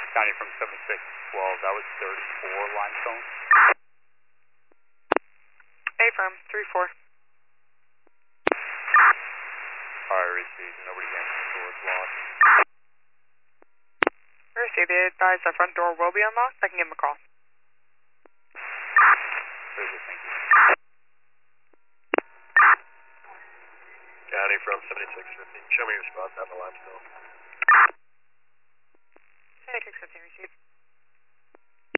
County from 7612, that was 34 limestone. Affirm, 3-4. Alright, received. Nobody's answering the door is locked. Received. They advise the front door will be unlocked. I can give them a call. Very good, thank you. County from 7615. Show me your spots out in the limestone. 7615, received.